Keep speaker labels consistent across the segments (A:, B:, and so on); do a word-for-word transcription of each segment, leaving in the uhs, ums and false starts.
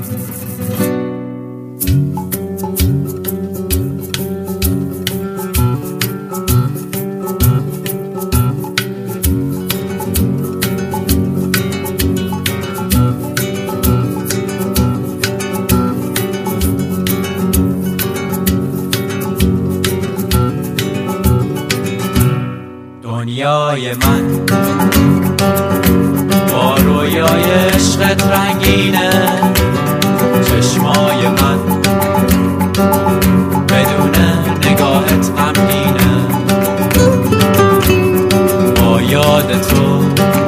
A: دنیای من با رویای عشقت رنگینه، چشمای من بدون نگاهت غمگینه، با یاد تو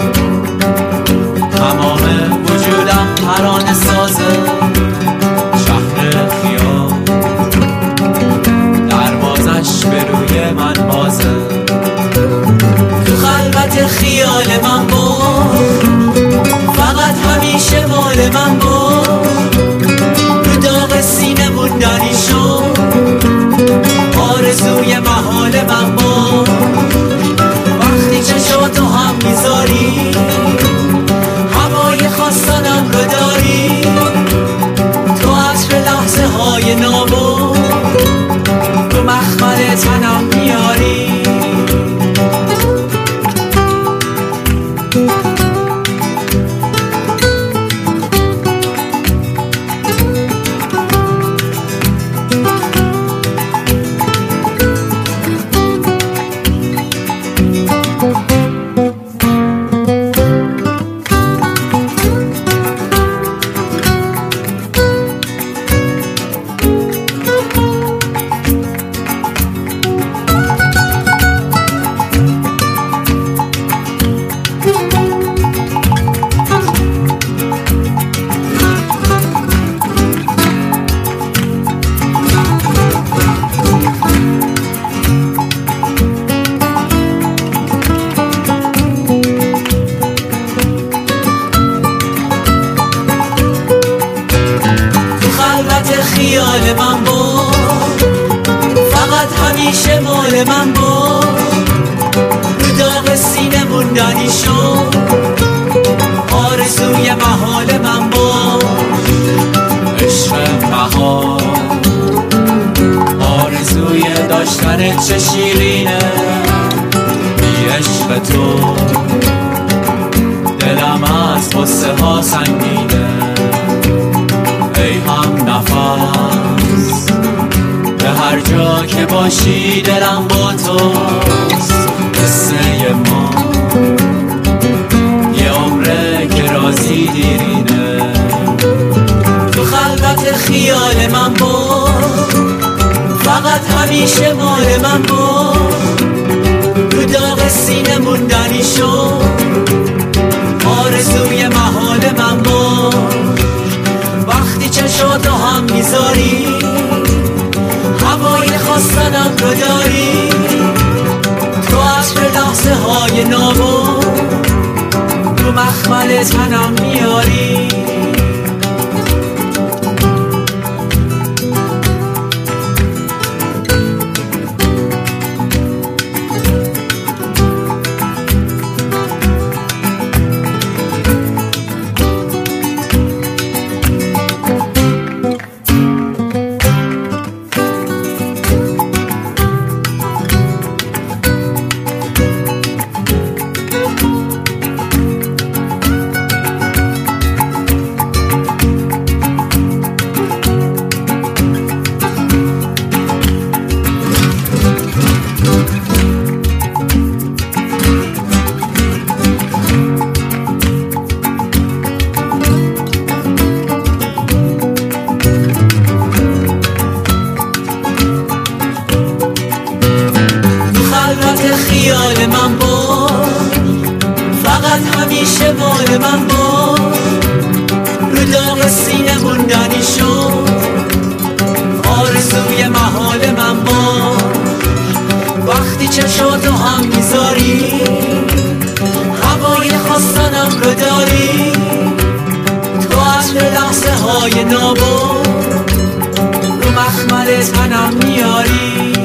A: تمام وجودم ترانه سازه، شهر خیال دروازش به روی من بازه، خیال من بود فقط همیشه مال من بود، رو داغ سینه موندنی شد آرزوی محال من بود، وقتی چشاتو هم میذاری هوای خواستنم رو داری، تو عطر لحظه های نابود رو مخمل تنم میاری. خیال من بود فقط همیشه مال من بود، رو داغ سینه موندنی شد آرزوی محال من بود، عشق محال آرزوی داشتن چه شیرینه، بی عشق تو دلم از غصه ها سنگینه، ای هم نفس به هر جا که باشی دلم با توست، قصه ما یه عمره که رازی دیرینه، تو خلوت خیال من بود فقط همیشه مال من بود، رو داغ سینه موندنی شد آرزوی محال من بود، وقتی چشاتو هم میذاری هوای خواستنم رو داری، تو عطر لحظه های نابود رو مخمل تنم میاری. خیال من بود فقط همیشه مال من بود، رو داغ سینه موندنی شد آرزوی محال من بود، وقتی چشاتو هم میذاری هوای خواستنم رو داری، تو عطر لحظه های نابود رو مخمل تنم میاری.